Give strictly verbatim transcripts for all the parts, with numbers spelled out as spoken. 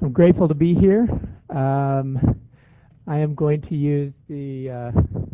I'm grateful to be here. Um, I am going to use the uh,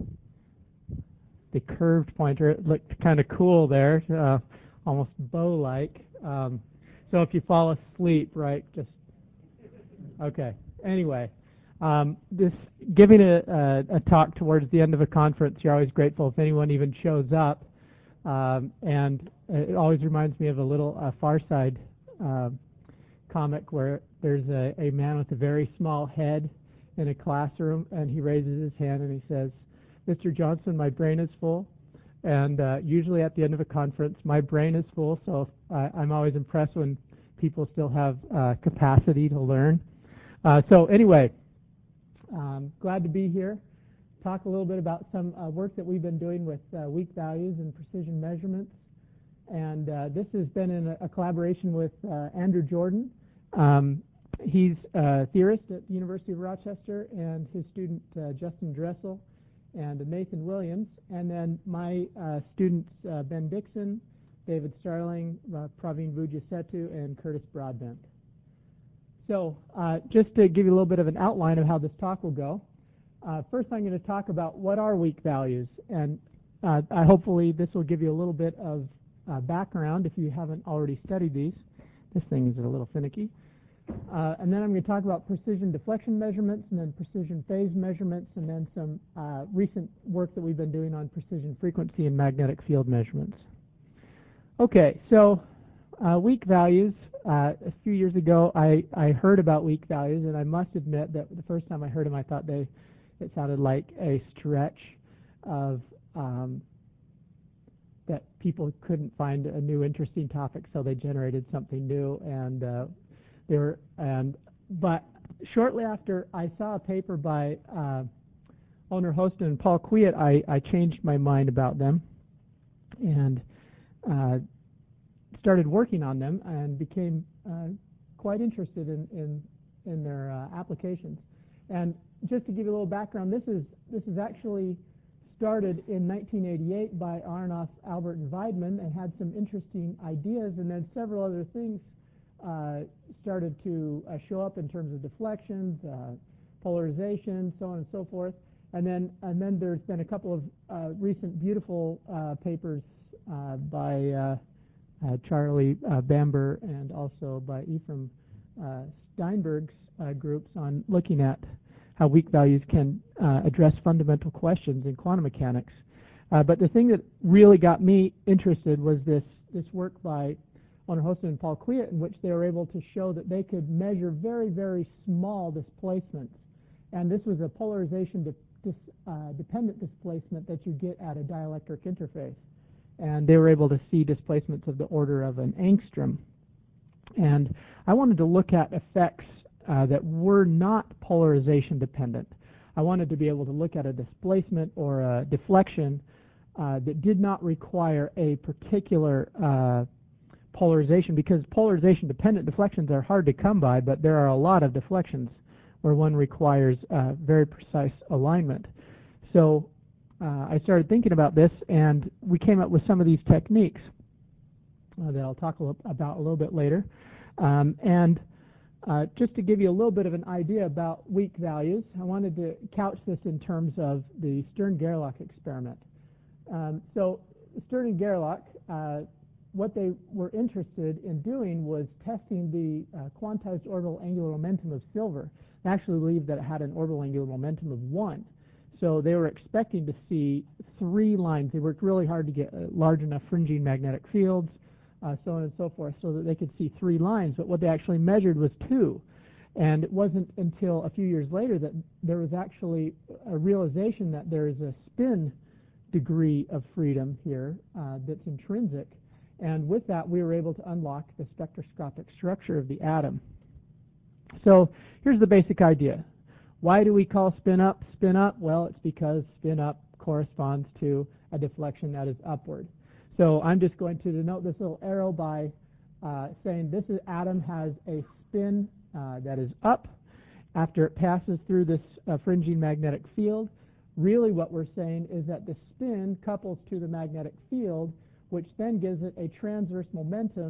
the curved pointer. It looked kind of cool there, uh, almost bow-like. Um, so if you fall asleep, right, just okay. Anyway, um, this giving a, a, a talk towards the end of a conference, you're always grateful if anyone even shows up, um, and it always reminds me of a little uh, Far Side uh, comic where there's a, a man with a very small head in a classroom, and he raises his hand and he says, "Mister Johnson, my brain is full." And uh, usually at the end of a conference, my brain is full, so uh, I'm always impressed when people still have uh, capacity to learn. Uh, so anyway, um, glad to be here. Talk a little bit about some uh, work that we've been doing with uh, weak values and precision measurements. And uh, this has been in a, a collaboration with uh, Andrew Jordan. Um, he's a theorist at the University of Rochester, and his student uh, Justin Dressel and Nathan Williams. And then my uh, students uh, Ben Dixon, David Starling, uh, Praveen Vujasetu, and Curtis Broadbent. So uh, just to give you a little bit of an outline of how this talk will go, uh, first I'm going to talk about what are weak values. And uh, I hopefully this will give you a little bit of uh, background if you haven't already studied these. This thing is a little finicky. Uh, and then I'm going to talk about precision deflection measurements, and then precision phase measurements, and then some uh, recent work that we've been doing on precision frequency and magnetic field measurements. Okay, so uh, weak values. Uh, a few years ago, I, I heard about weak values, and I must admit that the first time I heard them, I thought they it sounded like a stretch of um, that people couldn't find a new interesting topic, so they generated something new, and uh, they were and but shortly after I saw a paper by uh, Owner Hostin and Paul Kwiat, I, I changed my mind about them and uh, started working on them and became uh, quite interested in in, in their uh, applications. And just to give you a little background, this is this is actually started in nineteen eighty-eight by Aronoff, Albert, and Weidman, and had some interesting ideas, and then several other things uh, started to uh, show up in terms of deflections, uh, polarization, so on and so forth. And then and then there's been a couple of uh, recent beautiful uh, papers uh, by uh, uh, Charlie uh, Bamber and also by Ephraim uh, Steinberg's uh, groups on looking at how weak values can uh, address fundamental questions in quantum mechanics. Uh, but the thing that really got me interested was this, this work by Owner Hostin and Paul Kwiat, in which they were able to show that they could measure very, very small displacements. And this was a polarization de dis, uh, dependent displacement that you get at a dielectric interface. And they were able to see displacements of the order of an angstrom. And I wanted to look at effects Uh, that were not polarization dependent. I wanted to be able to look at a displacement or a deflection uh, that did not require a particular uh, polarization, because polarization dependent deflections are hard to come by, but there are a lot of deflections where one requires uh, very precise alignment. So uh, I started thinking about this, and we came up with some of these techniques uh, that I'll talk a little about a little bit later. Um, and Uh, just to give you a little bit of an idea about weak values, I wanted to couch this in terms of the Stern-Gerlach experiment. Um, so Stern and Gerlach, uh, what they were interested in doing was testing the uh, quantized orbital angular momentum of silver. They actually believed that it had an orbital angular momentum of one. So they were expecting to see three lines. They worked really hard to get uh, large enough fringing magnetic fields, Uh, so on and so forth, so that they could see three lines. But what they actually measured was two. And it wasn't until a few years later that there was actually a realization that there is a spin degree of freedom here uh, that's intrinsic. And with that, we were able to unlock the spectroscopic structure of the atom. So here's the basic idea. Why do we call spin up spin up? Well, it's because spin up corresponds to a deflection that is upward. So I'm just going to denote this little arrow by uh, saying this is, atom has a spin uh, that is up after it passes through this uh, fringing magnetic field. Really what we're saying is that the spin couples to the magnetic field, which then gives it a transverse momentum,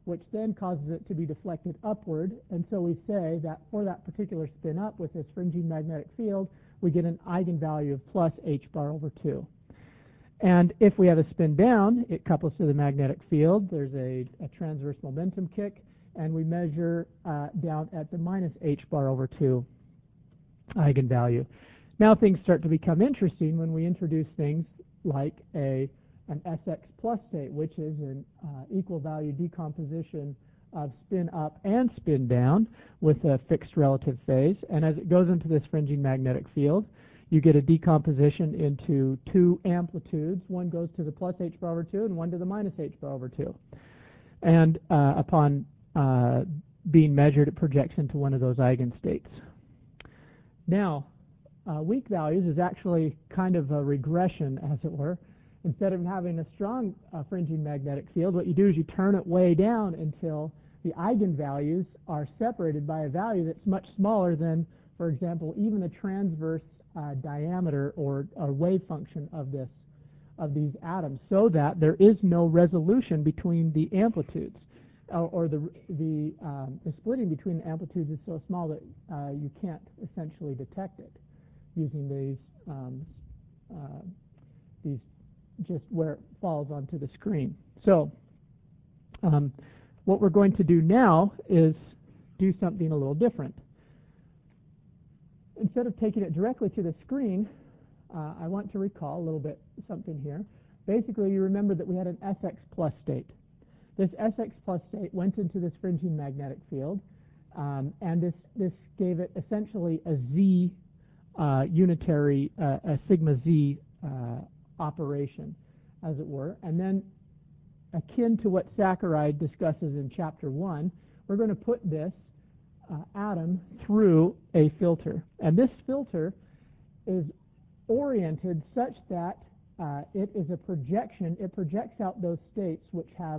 which then causes it to be deflected upward. And so we say that for that particular spin up with this fringing magnetic field, we get an eigenvalue of plus h bar over two. And if we have a spin down, it couples to the magnetic field. There's a, a transverse momentum kick, and we measure uh, down at the minus h bar over two eigenvalue. Now things start to become interesting when we introduce things like a an S X plus state, which is an uh, equal value decomposition of spin up and spin down with a fixed relative phase. And as it goes into this fringing magnetic field, you get a decomposition into two amplitudes. One goes to the plus h bar over two and one to the minus h bar over two. And uh, upon uh, being measured, it projects into one of those eigenstates. Now, uh, weak values is actually kind of a regression, as it were. Instead of having a strong uh, fringing magnetic field, what you do is you turn it way down until the eigenvalues are separated by a value that's much smaller than, for example, even the transverse uh, diameter or, or wave function of this of these atoms, so that there is no resolution between the amplitudes, or, or the the, um, the splitting between the amplitudes is so small that uh, you can't essentially detect it using these um, uh, these just where it falls onto the screen. So um, what we're going to do now is do something a little different. Instead of taking it directly to the screen, uh, I want to recall a little bit something here. Basically, you remember that we had an S X plus state. This S X plus state went into this fringing magnetic field, um, and this, this gave it essentially a Z uh, unitary, uh, a sigma Z uh, operation, as it were. And then, akin to what Saccharide discusses in chapter one, we're going to put this uh, atom through a filter. And this filter is oriented such that uh, it is a projection. It projects out those states which have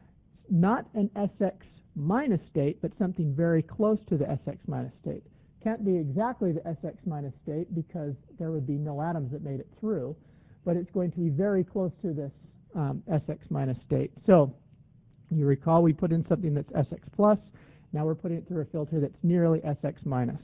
not an S X minus state, but something very close to the S X minus state. Can't be exactly the S X minus state because there would be no atoms that made it through, but it's going to be very close to this um, S X minus state. So you recall we put in something that's S X plus. Now we're putting it through a filter that's nearly S X minus.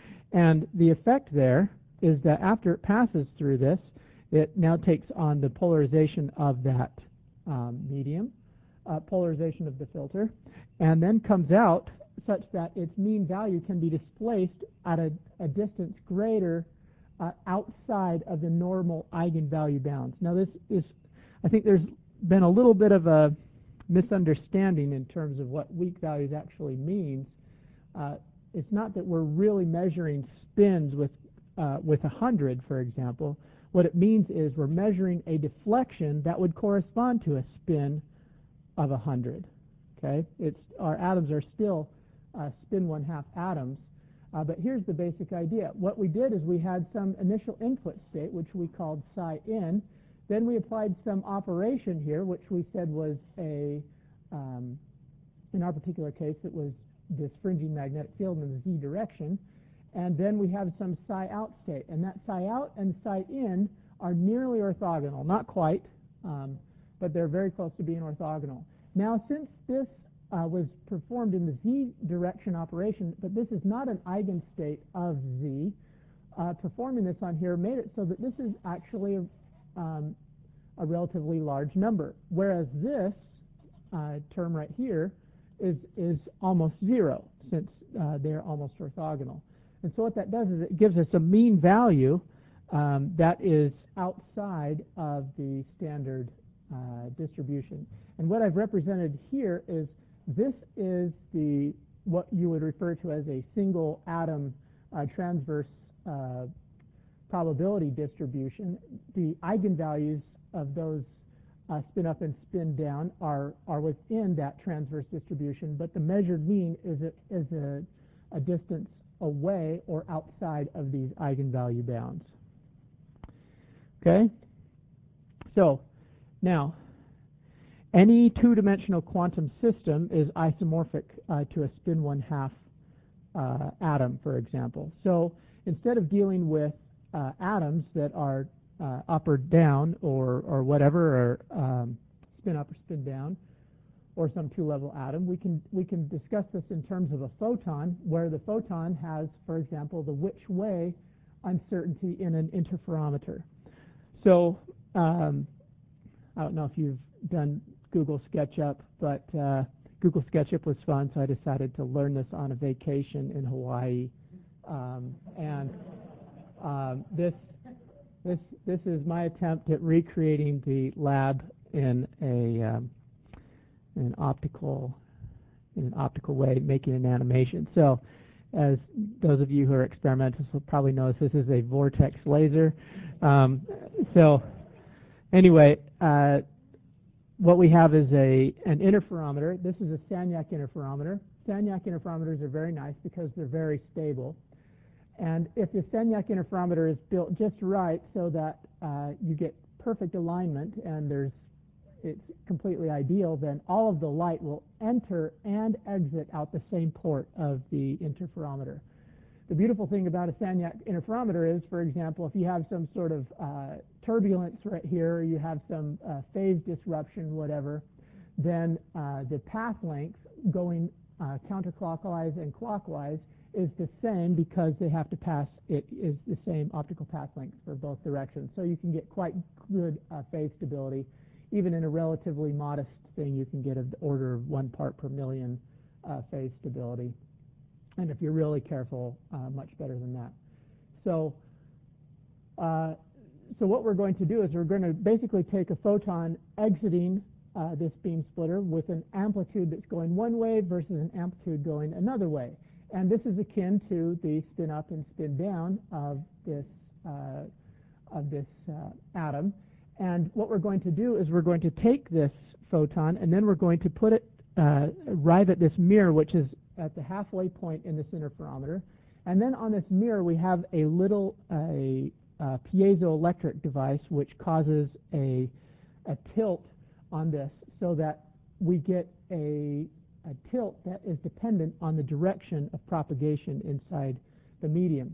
And the effect there is that after it passes through this, it now takes on the polarization of that um, medium, uh, polarization of the filter, and then comes out such that its mean value can be displaced at a, a distance greater uh, outside of the normal eigenvalue bounds. Now this is, I think there's been a little bit of a misunderstanding in terms of what weak values actually means. Uh, it's not that we're really measuring spins with uh, with one hundred, for example. What it means is we're measuring a deflection that would correspond to a spin of one hundred. Okay, it's our atoms are still uh, spin one half atoms, uh, but here's the basic idea. What we did is we had some initial input state which we called psi in. Then we applied some operation here, which we said was a, um, in our particular case, it was this fringing magnetic field in the z direction. And then we have some psi out state. And that psi out and psi in are nearly orthogonal. Not quite, um, but they're very close to being orthogonal. Now, since this uh, was performed in the z direction operation, but this is not an eigenstate of z, uh, performing this on here made it so that this is actually a Um, a relatively large number, whereas this uh, term right here is is almost zero, since uh, they're almost orthogonal. And so what that does is it gives us a mean value um, that is outside of the standard uh, distribution. And what I've represented here is this is the what you would refer to as a single atom uh, transverse uh, probability distribution. The eigenvalues of those uh, spin up and spin down are are within that transverse distribution, but the measured mean is a, is a, a distance away or outside of these eigenvalue bounds. Okay? So now, any two-dimensional quantum system is isomorphic uh, to a spin one half uh, atom, for example. So instead of dealing with Uh, atoms that are uh, up or down or, or whatever, or um, spin up or spin down, or some two-level atom. We can, we can discuss this in terms of a photon, where the photon has, for example, the which way uncertainty in an interferometer. So um, I don't know if you've done Google SketchUp, but uh, Google SketchUp was fun, so I decided to learn this on a vacation in Hawaii. Um, and um, this, this, this is my attempt at recreating the lab in a um, in an optical in an optical way, making an animation. So, as those of you who are experimentalists will probably notice, this is a vortex laser. Um, so, anyway, uh, what we have is a an interferometer. This is a Sagnac interferometer. Sagnac interferometers are very nice because they're very stable. And if the Sagnac interferometer is built just right so that uh, you get perfect alignment and there's it's completely ideal, then all of the light will enter and exit out the same port of the interferometer. The beautiful thing about a Sagnac interferometer is, for example, if you have some sort of uh, turbulence right here, or you have some uh, phase disruption, whatever, then uh, the path length going uh, counterclockwise and clockwise is the same because they have to pass, it is the same optical path length for both directions. So you can get quite good uh, phase stability. Even in a relatively modest thing, you can get an order of one part per million uh, phase stability. And if you're really careful, uh, much better than that. So, uh, so what we're going to do is we're going to basically take a photon exiting uh, this beam splitter with an amplitude that's going one way versus an amplitude going another way. And this is akin to the spin up and spin down of this, uh, of this uh, atom. And what we're going to do is we're going to take this photon and then we're going to put it, uh, arrive at this mirror, which is at the halfway point in this interferometer. And then on this mirror we have a little a, a piezoelectric device which causes a, a tilt on this so that we get a, a tilt that is dependent on the direction of propagation inside the medium.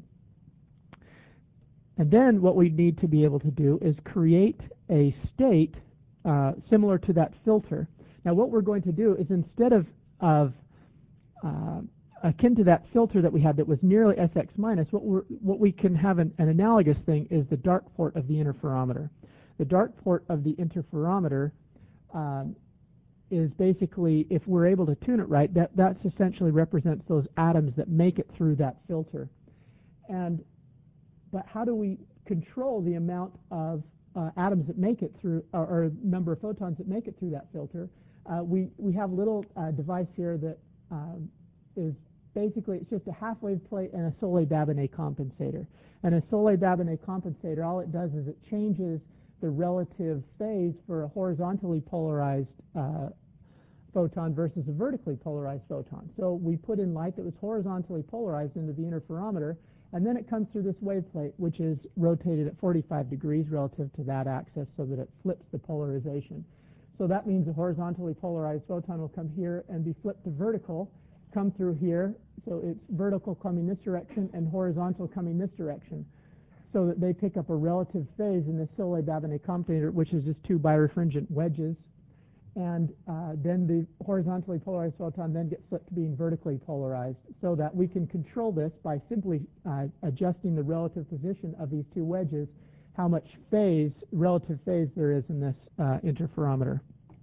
And then what we need to be able to do is create a state uh, similar to that filter. Now what we're going to do is instead of, of uh, akin to that filter that we had that was nearly S X minus, what, we're, what we can have an, an analogous thing is the dark port of the interferometer. The dark port of the interferometer um, is basically, if we're able to tune it right, that that's essentially represents those atoms that make it through that filter. And But how do we control the amount of uh, atoms that make it through, or, or number of photons that make it through that filter? Uh, we, we have a little uh, device here that um, is basically, it's just a half-wave plate and a Soleil-Babinets compensator. And a Soleil-Babinets compensator, all it does is it changes the relative phase for a horizontally polarized uh, photon versus a vertically polarized photon. So we put in light that was horizontally polarized into the interferometer, and then it comes through this wave plate, which is rotated at forty-five degrees relative to that axis so that it flips the polarization. So that means a horizontally polarized photon will come here and be flipped to vertical, come through here. So it's vertical coming this direction and horizontal coming this direction, so that they pick up a relative phase in the Soleil-Babinets compensator, which is just two birefringent wedges. And uh, then the horizontally polarized photon then gets flipped to being vertically polarized, so that we can control this by simply uh, adjusting the relative position of these two wedges, how much phase, relative phase there is in this uh, interferometer.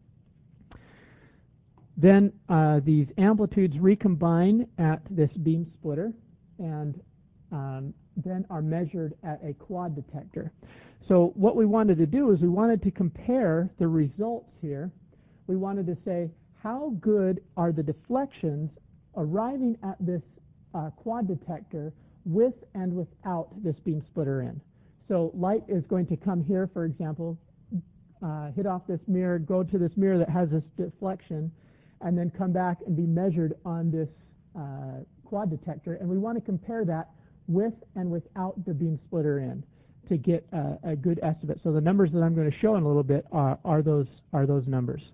Then uh, these amplitudes recombine at this beam splitter and um, then are measured at a quad detector. So what we wanted to do is we wanted to compare the results here. We wanted to say, how good are the deflections arriving at this uh, quad detector with and without this beam splitter in? So light is going to come here, for example, uh, hit off this mirror, go to this mirror that has this deflection, and then come back and be measured on this uh, quad detector. And we want to compare that with and without the beam splitter in to get uh, a good estimate. So the numbers that I'm going to show in a little bit are, are those are those numbers.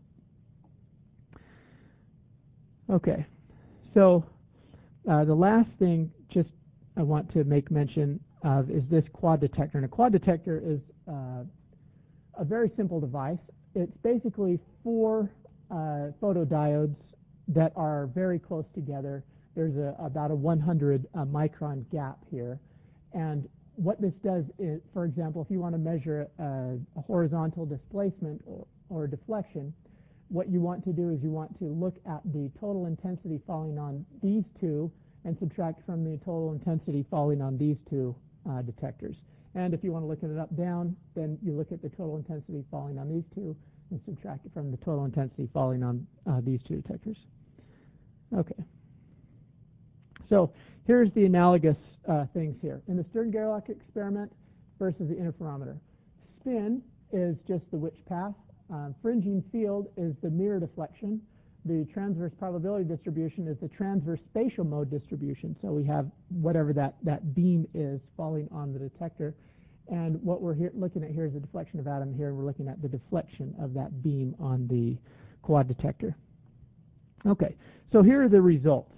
Okay, so uh, the last thing just I want to make mention of is this quad detector. And a quad detector is uh, a very simple device. It's basically four uh, photodiodes that are very close together. There's a, about a one hundred uh, micron gap here. And what this does is, for example, if you want to measure a, a horizontal displacement or, or deflection, what you want to do is you want to look at the total intensity falling on these two and subtract from the total intensity falling on these two uh, detectors. And if you want to look at it up-down, then you look at the total intensity falling on these two and subtract it from the total intensity falling on uh, these two detectors. Okay. So here's the analogous uh, things here. In the Stern-Gerlach experiment versus the interferometer. Spin is just the Witch path. Uh, fringing field is the mirror deflection. The transverse probability distribution is the transverse spatial mode distribution. So we have whatever that, that beam is falling on the detector. And what we're here, looking at here is the deflection of atom here. We're looking at the deflection of that beam on the quad detector. Okay, so here are the results.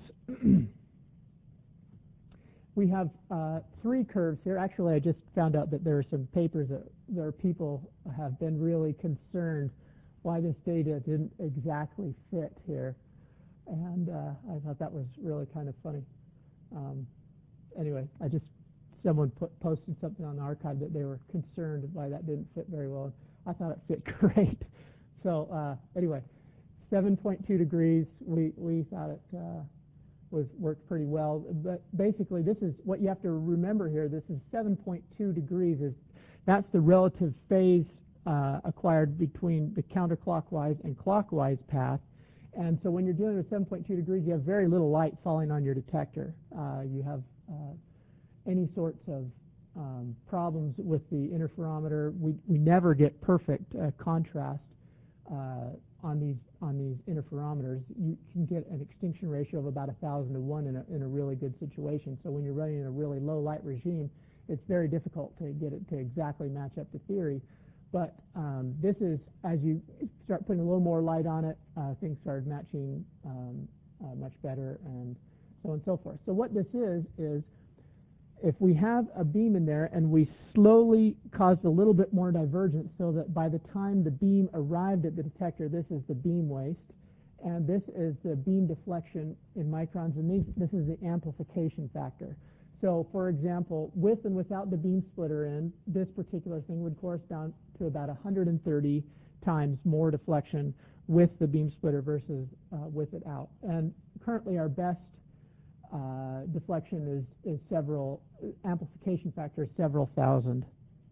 We have uh, three curves here. Actually, I just found out that there are some papers that there are people have been really concerned why this data didn't exactly fit here. And uh, I thought that was really kind of funny. Um, anyway, I just, someone put, posted something on the archive that they were concerned why that didn't fit very well. I thought it fit great. So uh, anyway, seven point two degrees, we, we thought it uh, was worked pretty well. But basically, this is what you have to remember here. This is seven point two degrees. Is That's the relative phase uh, acquired between the counterclockwise and clockwise path. And so when you're dealing with seven point two degrees, you have very little light falling on your detector. Uh, you have uh, any sorts of um, problems with the interferometer. We, we never get perfect uh, contrast uh, on these on these interferometers. You can get an extinction ratio of about a thousand to one in a, in a really good situation. So when you're running in a really low light regime, it's very difficult to get it to exactly match up to theory. But um, this is, as you start putting a little more light on it, uh, things start matching um, uh, much better, and so on and so forth. So what this is, is if we have a beam in there and we slowly caused a little bit more divergence so that by the time the beam arrived at the detector, this is the beam waste, and this is the beam deflection in microns, and these, this is the amplification factor. So, for example, with and without the beam splitter in, this particular thing would correspond to about one hundred thirty times more deflection with the beam splitter versus uh, with it out. And currently our best uh, deflection is, is several, amplification factor is several thousand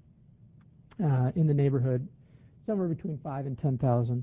uh, in the neighborhood, somewhere between five and ten thousand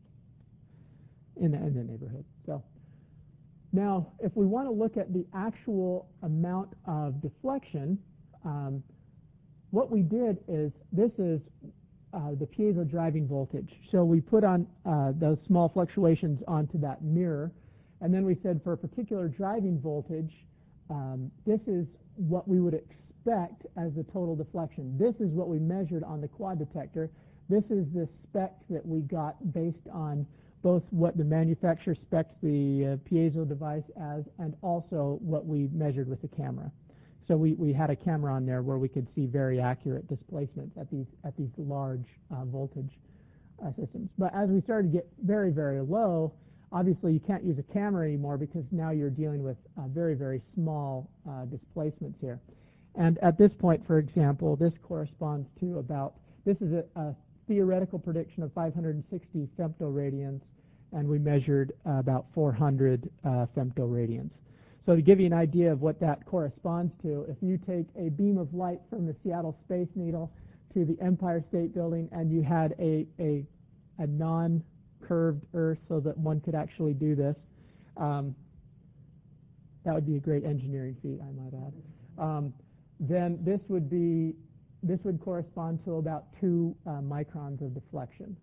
in the, in the neighborhood. So. Now, if we want to look at the actual amount of deflection, um, what we did is, this is uh, the piezo driving voltage. So we put on uh, those small fluctuations onto that mirror, and then we said for a particular driving voltage, um, this is what we would expect as the total deflection. This is what we measured on the quad detector. This is the spec that we got based on both what the manufacturer specs the uh, piezo device as, and also what we measured with the camera. So we, we had a camera on there where we could see very accurate displacements at these at these large uh, voltage uh, systems. But as we started to get very, very low, obviously you can't use a camera anymore because now you're dealing with uh, very, very small uh, displacements here. And at this point, for example, this corresponds to about, this is a, a theoretical prediction of five hundred sixty femtoradians, and we measured uh, about four hundred uh, femtoradians. So to give you an idea of what that corresponds to, if you take a beam of light from the Seattle Space Needle to the Empire State Building and you had a, a, a non-curved Earth so that one could actually do this, um, that would be a great engineering feat, I might add. Um, then this would be This would correspond to about two uh, microns of deflection.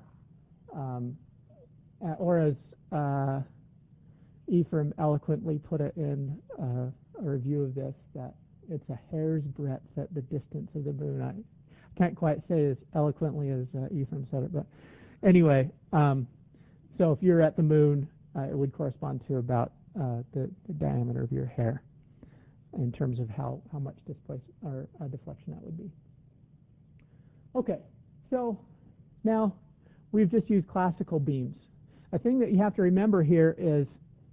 Um, uh, or as uh, Ephraim eloquently put it in uh, a review of this, that it's a hair's breadth at the distance of the moon. I can't quite say as eloquently as uh, Ephraim said it, but anyway, um, so if you're at the moon, uh, it would correspond to about uh, the, the diameter of your hair, in terms of how, how much displacement or uh, deflection that would be. Okay, so now we've just used classical beams. a thing that you have to remember here is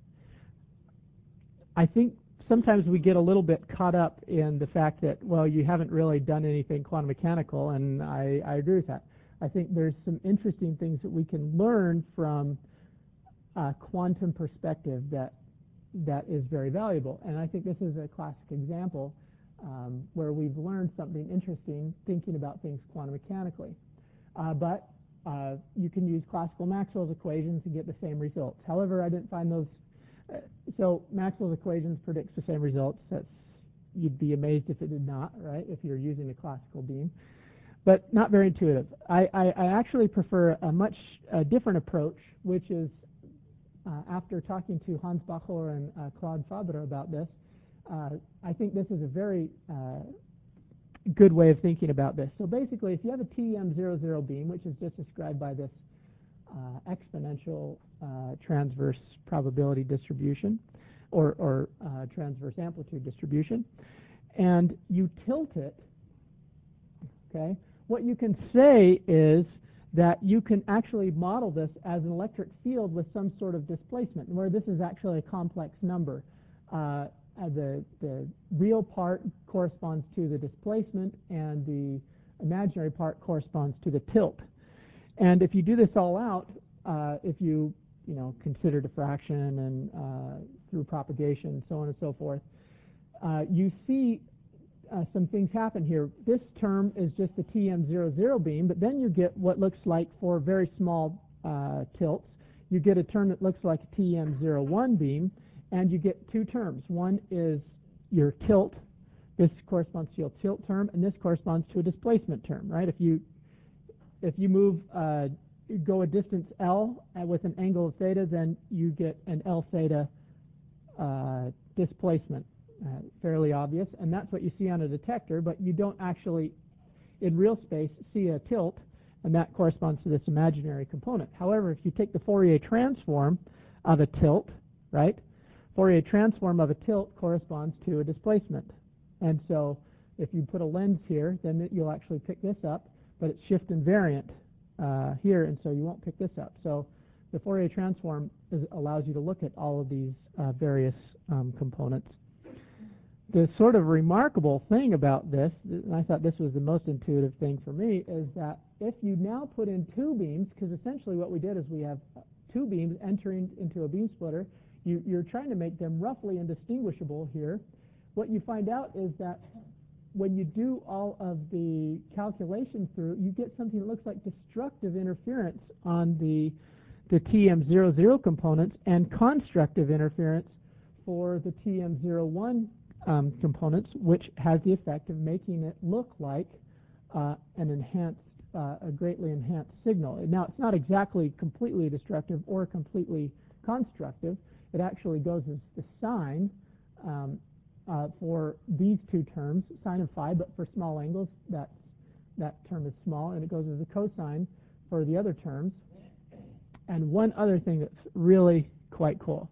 I think sometimes we get a little bit caught up in the fact that, well, you haven't really done anything quantum mechanical, and I, I agree with that. I think there's some interesting things that we can learn from a quantum perspective that that is very valuable. And I think this is a classic example um, where we've learned something interesting thinking about things quantum mechanically. Uh, but uh, you can use classical Maxwell's equations and get the same results. However, I didn't find those. Uh, so Maxwell's equations predicts the same results. That's, you'd be amazed if it did not, right, if you're using a classical beam. But not very intuitive. I, I, I actually prefer a much uh, different approach, which is, uh, after talking to Hans Bachor and uh, Claude Fabre about this, uh, I think this is a very uh, good way of thinking about this. So basically, if you have a T M zero zero beam, which is just described by this uh, exponential uh, transverse probability distribution, or, or uh, transverse amplitude distribution, and you tilt it, okay, what you can say is that you can actually model this as an electric field with some sort of displacement, where this is actually a complex number. Uh, the, the real part corresponds to the displacement, and the imaginary part corresponds to the tilt. And if you do this all out, uh, if you, you know, consider diffraction and uh, through propagation and so on and so forth, uh, you see Uh, some things happen here. This term is just the T M zero zero beam, but then you get what looks like, for very small uh, tilts, you get a term that looks like a T M zero one beam, and you get two terms. One is your tilt. This corresponds to your tilt term, and this corresponds to a displacement term, right? If you if you move, uh, go a distance L with an angle of theta, then you get an L theta uh, displacement. Uh, fairly obvious, and that's what you see on a detector, but you don't actually, in real space, see a tilt, and that corresponds to this imaginary component. However, if you take the Fourier transform of a tilt, right, Fourier transform of a tilt corresponds to a displacement. And so if you put a lens here, then you'll actually pick this up, but it's shift invariant uh, here, and so you won't pick this up. So the Fourier transform is, allows you to look at all of these uh, various um, components. The sort of remarkable thing about this, and I thought this was the most intuitive thing for me, is that if you now put in two beams, because essentially what we did is we have two beams entering into a beam splitter, you, you're trying to make them roughly indistinguishable here. What you find out is that when you do all of the calculations through, you get something that looks like destructive interference on the, the T M zero zero components, and constructive interference for the T M zero one Um, components, which has the effect of making it look like uh, an enhanced, uh, a greatly enhanced signal. Now, it's not exactly completely destructive or completely constructive. It actually goes as the sine um, uh, for these two terms, sine of phi, but for small angles, that that term is small, and it goes as a cosine for the other terms. And one other thing that's really quite cool,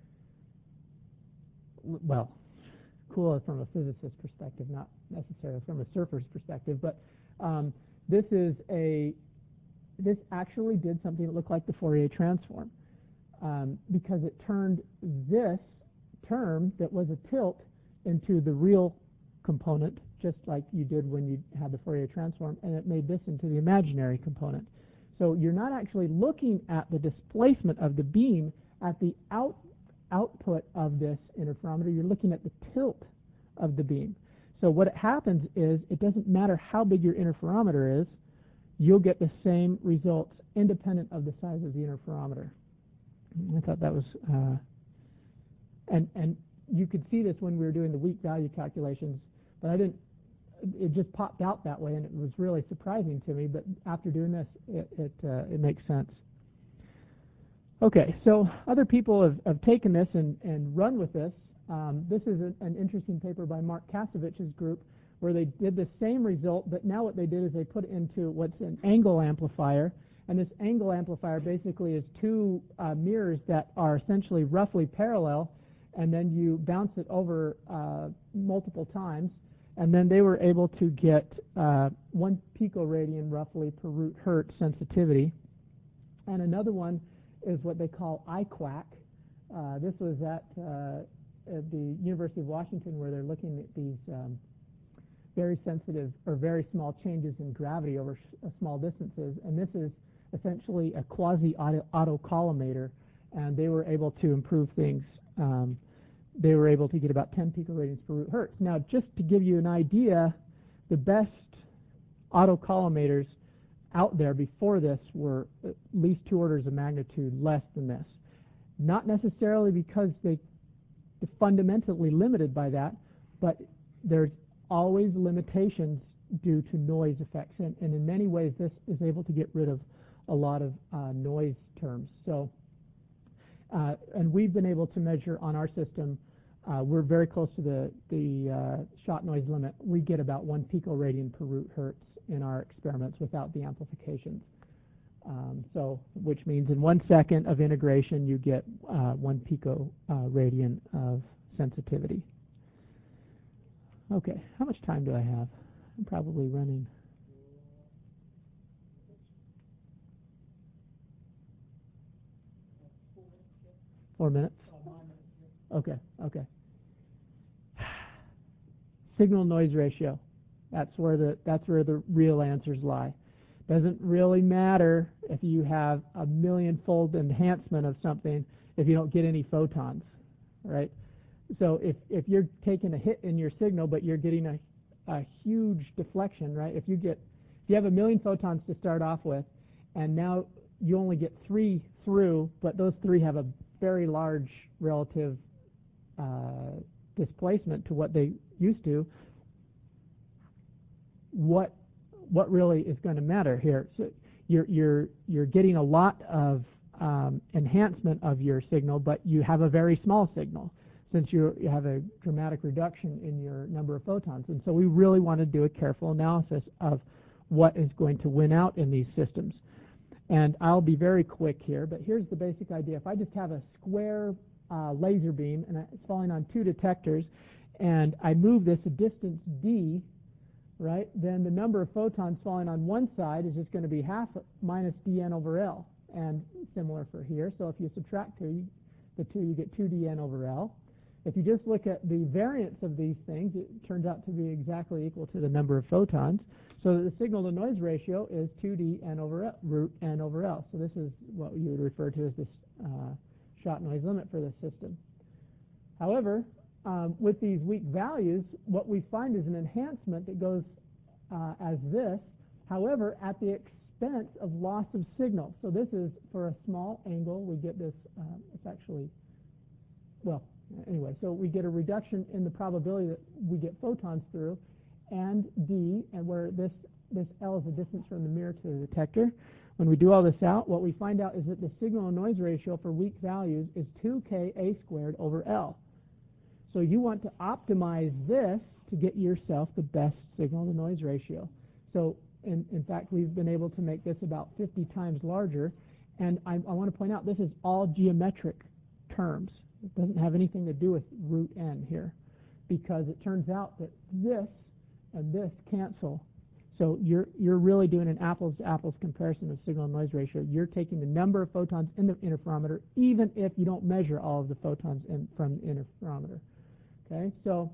well, cool from a physicist's perspective, not necessarily from a surfer's perspective, but um, this is a this actually did something that looked like the Fourier transform, um, because it turned this term that was a tilt into the real component, just like you did when you had the Fourier transform, and it made this into the imaginary component. So you're not actually looking at the displacement of the beam at the out output of this interferometer, you're looking at the tilt of the beam. So what happens is, it doesn't matter how big your interferometer is, you'll get the same results independent of the size of the interferometer. I thought that was, uh, and and you could see this when we were doing the weak value calculations, but I didn't, it just popped out that way, and it was really surprising to me, but after doing this, it, it, uh, it makes sense. Okay, so other people have, have taken this and, and run with this. Um, this is a, an interesting paper by Mark Kasovich's group, where they did the same result, but now what they did is they put into what's an angle amplifier, and this angle amplifier basically is two uh, mirrors that are essentially roughly parallel, and then you bounce it over uh, multiple times, and then they were able to get uh, one picoradian roughly per root hertz sensitivity, and another one is what they call I QUAC. Uh, this was at, uh, at the University of Washington, where they're looking at these um, very sensitive or very small changes in gravity over uh, small distances. And this is essentially a quasi-auto-collimator, and they were able to improve things. Um, they were able to get about ten picoradians per root hertz. Now, just to give you an idea, the best autocollimators out there before this were at least two orders of magnitude less than this. Not necessarily because they are fundamentally limited by that, but there's always limitations due to noise effects. And, and in many ways, this is able to get rid of a lot of uh, noise terms. So, uh, and we've been able to measure on our system, uh, we're very close to the, the uh, shot noise limit. We get about one picoradian per root hertz in our experiments without the amplifications. Um, so, which means in one second of integration, you get uh, one picoradian uh, of sensitivity. Okay, how much time do I have? I'm probably running. Four minutes? Okay, okay. Signal noise ratio. That's where the that's where the real answers lie. Doesn't really matter if you have a million-fold enhancement of something if you don't get any photons, right? So if if you're taking a hit in your signal, but you're getting a a huge deflection, right? If you get if you have a million photons to start off with, and now you only get three through, but those three have a very large relative uh, displacement to what they used to. What what really is going to matter here? So you're you're you're getting a lot of um, enhancement of your signal, but you have a very small signal, since you you have a dramatic reduction in your number of photons. And so we really want to do a careful analysis of what is going to win out in these systems. And I'll be very quick here, but here's the basic idea. If I just have a square uh, laser beam and it's falling on two detectors, and I move this a distance d, right, then the number of photons falling on one side is just going to be half minus dn over L, and similar for here. So if you subtract two, you, the two, you get two d n over L. If you just look at the variance of these things, it turns out to be exactly equal to the number of photons. So the signal-to-noise ratio is two d n over L, root n over L. So this is what you would refer to as this uh, shot noise limit for this system. However, um, with these weak values, what we find is an enhancement that goes uh, as this, however, at the expense of loss of signal. So this is for a small angle, we get this, uh, it's actually, well, anyway, so we get a reduction in the probability that we get photons through, and D, and where this, this L is the distance from the mirror to the detector. When we do all this out, what we find out is that the signal-to-noise ratio for weak values is two K A squared over L. So you want to optimize this to get yourself the best signal-to-noise ratio. So in, in fact, we've been able to make this about fifty times larger. And I, I want to point out this is all geometric terms. It doesn't have anything to do with root n here, because it turns out that this and this cancel. So you're you're really doing an apples to apples comparison of signal and noise ratio. You're taking the number of photons in the interferometer, even if you don't measure all of the photons in, from the interferometer. Okay, so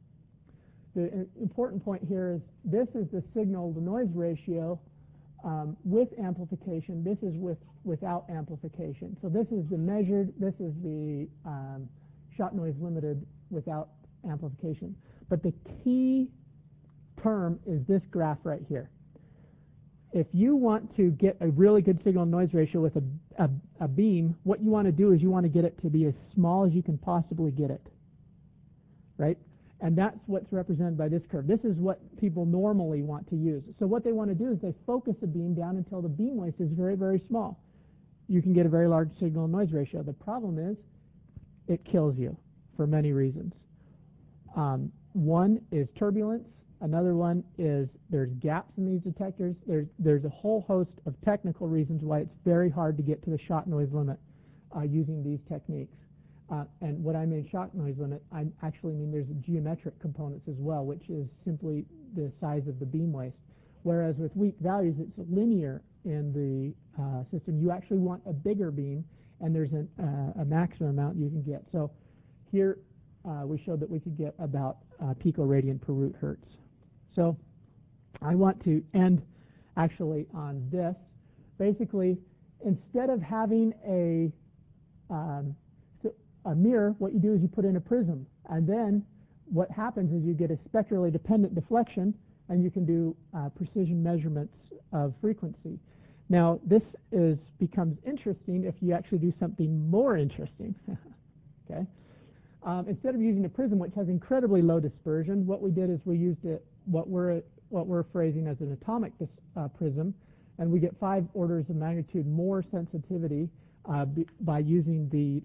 the important point here is this is the signal to noise ratio um, with amplification. This is with without amplification. So this is the measured. This is the um, shot noise limited without amplification. But the key term is this graph right here. If you want to get a really good signal noise ratio with a, a, a beam, what you want to do is you want to get it to be as small as you can possibly get it, right? And that's what's represented by this curve. This is what people normally want to use. So what they want to do is they focus a beam down until the beam waist is very, very small. You can get a very large signal noise ratio. The problem is it kills you for many reasons. Um, one is turbulence. Another one is there's gaps in these detectors. There's, there's a whole host of technical reasons why it's very hard to get to the shot noise limit uh, using these techniques. Uh, and what I mean shot noise limit, I actually mean there's geometric components as well, which is simply the size of the beam waist. Whereas with weak values, it's linear in the uh, system. You actually want a bigger beam, and there's an, uh, a maximum amount you can get. So here uh, we showed that we could get about uh, picoradian per root hertz. So I want to end actually on this. Basically, instead of having a um, a mirror, what you do is you put in a prism, and then what happens is you get a spectrally dependent deflection, and you can do uh, precision measurements of frequency. Now, this is becomes interesting if you actually do something more interesting. Okay, um, instead of using a prism which has incredibly low dispersion, what we did is we used it what we're what we're phrasing as an atomic dis, uh, prism, and we get five orders of magnitude more sensitivity uh, b by using the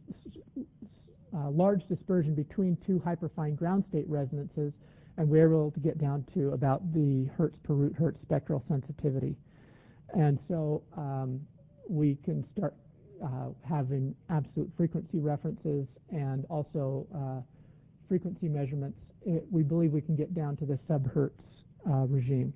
uh, large dispersion between two hyperfine ground state resonances, and we're able to get down to about the hertz per root hertz spectral sensitivity. And so um, we can start uh, having absolute frequency references and also uh, frequency measurements. It, we believe we can get down to the sub-hertz uh, regime.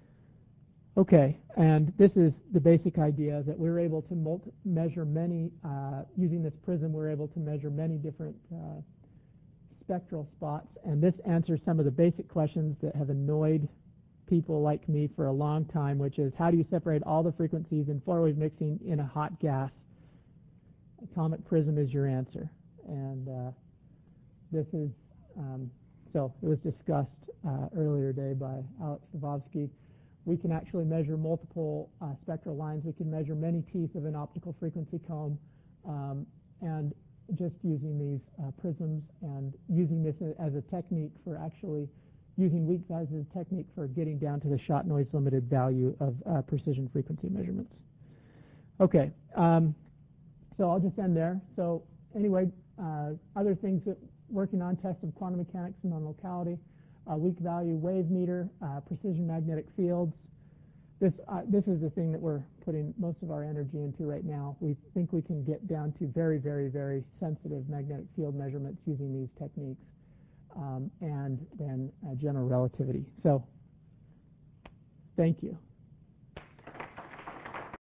Okay, and this is the basic idea that we're able to multi measure many, uh, using this prism, we're able to measure many different uh, spectral spots, and this answers some of the basic questions that have annoyed people like me for a long time, which is how do you separate all the frequencies in four-wave mixing in a hot gas? Atomic prism is your answer, and uh, this is, um, so it was discussed uh, earlier today by Alex Stavovsky. We can actually measure multiple uh, spectral lines. We can measure many teeth of an optical frequency comb, um, and just using these uh, prisms and using this as a technique for actually using weak values as a technique for getting down to the shot noise limited value of uh, precision frequency measurements. Okay, um, so I'll just end there. So anyway, uh, other things that working on tests of quantum mechanics and non-locality, uh, weak value wave meter, uh, precision magnetic fields. This, uh, this is the thing that we're putting most of our energy into right now. We think we can get down to very, very, very sensitive magnetic field measurements using these techniques, um, and then uh, general relativity. So thank you.